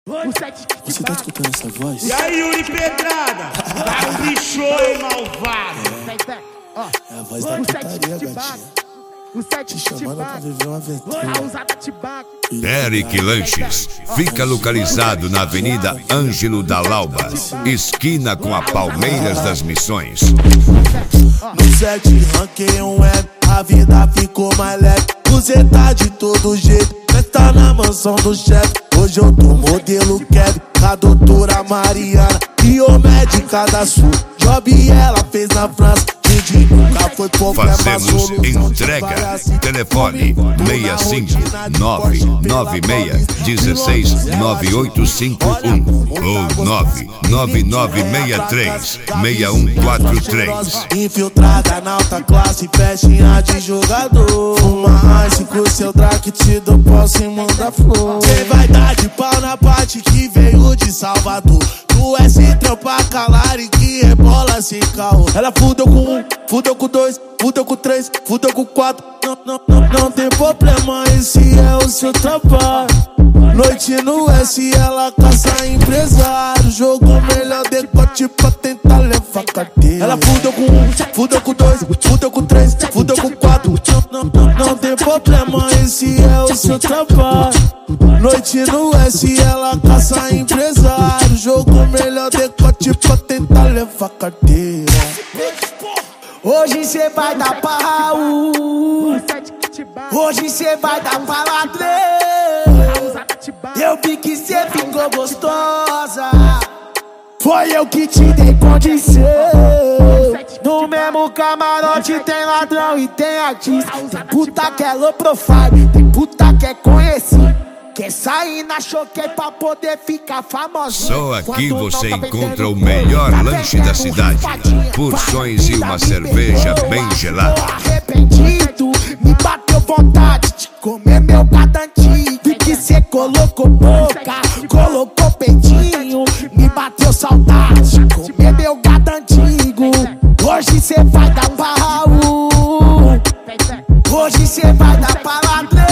Você tá escutando essa voz? E aí, Yuri Pedrada? Caprichou, hein, malvado? É a voz da putaria, gatinha. Te chamando pra viver uma aventura. Eric Lanches fica localizado na Avenida Ângelo da Lauba, esquina com a Palmeiras das Missões. No 7 ranquei um web, a vida ficou mais leve. Você tá de todo jeito, mas tá na mansão do chefe. Hoje eu tô modelo Kevin, a doutora Mariana e o médica da Sul. Job ela fez na França, Didi nunca foi problema. Fazemos entrega. Telefone 65996169851 ou 999636143. Infiltrada na alta classe, festinha de jogador. Fuma ice com seu draque, te dou próximo da flor. Cê vai dar de pau na parte que veio de Salvador. Tu é sem trampa calar e que rebola sem caô. Ela fudeu com um, fudeu com dois, fudeu com três, fudeu com quatro. Não tem problema, esse é o seu trabalho. Noite no S, ela caça empresário. Jogou melhor decote pra tentar levar carteira. Ela fudeu com um, fudeu com dois, fudeu com três, fudeu com quatro. Não tem problema, esse é o seu trabalho. Noite no S, ela caça empresário. Jogou melhor decote pra tentar levar carteira. Hoje cê vai dar pra Raul, hoje cê vai dar pra ladrão. Eu vi que cê ficou gostosa, foi eu que te dei condição. No mesmo camarote tem ladrão e tem artista. Tem puta que é low profile, tem puta que é conhecido. Quer sair na choque pra poder ficar famosa. Só aqui você encontra o melhor lanche da cidade. Porções e uma cerveja bem gelada. Arrependido, me bateu vontade de comer meu gado antigo. Vi que cê colocou boca, colocou peitinho. Me bateu saudade de comer meu gado antigo. Hoje cê vai dar pra Raul, hoje cê vai dar pra ladrão.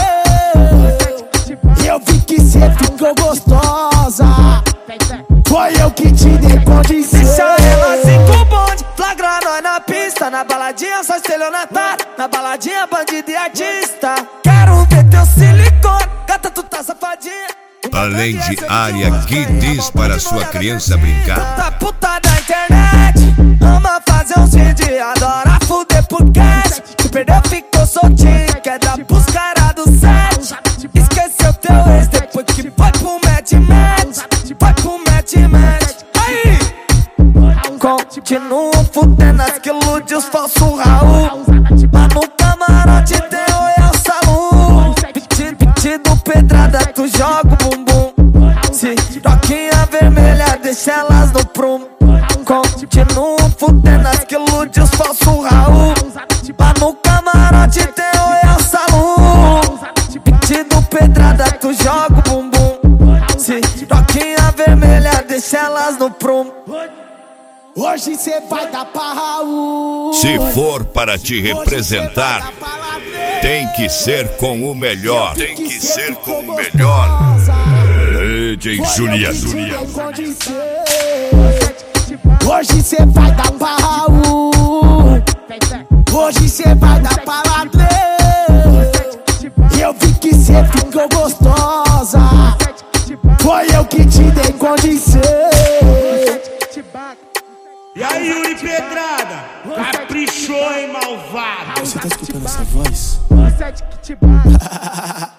Eu vi que cê ficou gostosa, foi eu que te dei condição. Deixa ela assim com o bonde, flagra nós na pista. Na baladinha só estelionatário, na baladinha bandido e artista. Quero ver teu silicone, gata tu tá safadinha. Além de área Kids para sua criança brincar. Tá puta da internet, ama fazer uns vídeos, adora fuder por cash. Se perdeu ficou soltinho, quer dar pros caras do set. Esqueceu teu ex depois que foi pro match. Foi pro match. Aí! Continuam fudendo as que ilude os falsos Raul. Mas no camarote tem o El Salum. Pedido pedrada, tu joga o bumbum. Se roquinha vermelha, deixa elas no prumo. Continuam fudendo as que ilude os falsos Raul. Mas no camarote tem o El Salum. Pedido pedrada, tu joga o bumbum. Se roquinha vermelha, deixa elas no prumo. Hoje cê vai dar pra Raul. Se for para te representar, tem que ser com o melhor. Tem que ser com o melhor. DJ Juliano. Hoje cê vai dar pra Raul, hoje cê vai dar pra ladrão. Eu vi que cê ficou gostosa, foi eu que te dei condição. E aí, Yuri Pedrada? Caprichou, hein, malvado? Você tá escutando essa voz?